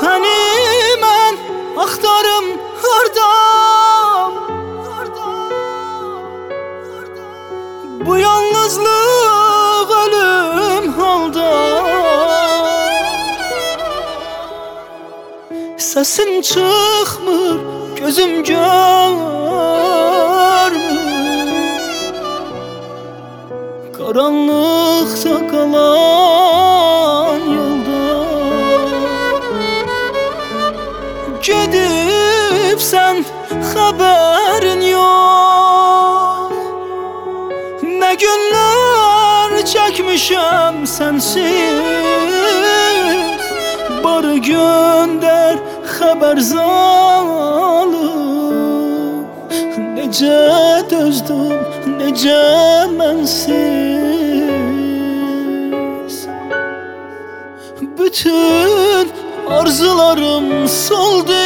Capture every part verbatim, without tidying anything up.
Səni mən axtarım hardam, bu yalnızlıq ölüm halda. Səsin çıxmır, gözüm görmür, qaranlıqda qalan yolda. Gedibsən, xəbərin yox, nə günlər çəkmişəm sənsiz. Barı göndər xəbər zalım, necə dözdüm, necə mənsiz. Bütün arzularım soldu,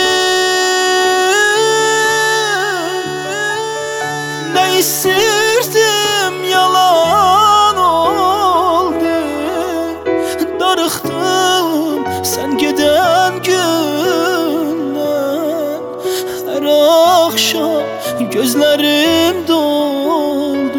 nə istirdim yalan oldu. Darıxdım sən gedən gündən, hər axşam gözlərim doldu.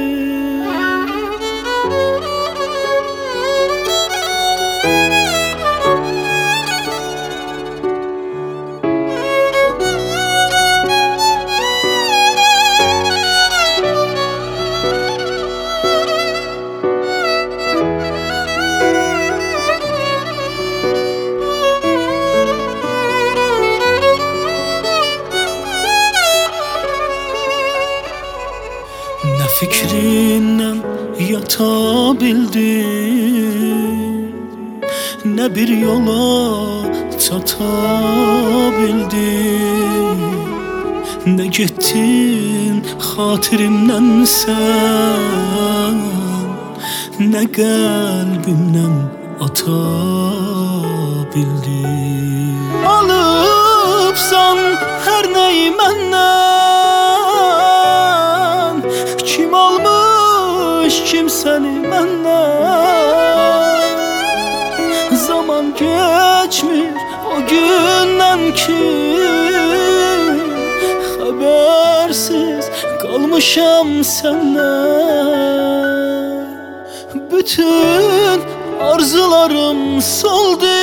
Nə fikrindən yata bildim, nə bir yola çata bildim. Nə getdin xatirimdən sən, nə qəlbimdən ata bildim. Alıbsan hər nəyi məndən, kim almış kimsəni məndən. Zaman geçmir o gündən ki, xəbərsiz qalmışam səndən. Bütün arzularım soldu,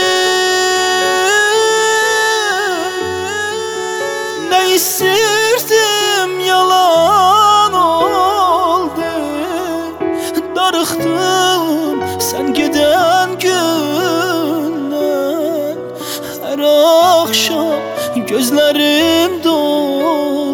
nə istirdim yalan oldu. Darıxdım sən gedən gündən, hər axşam gözlərim doldu.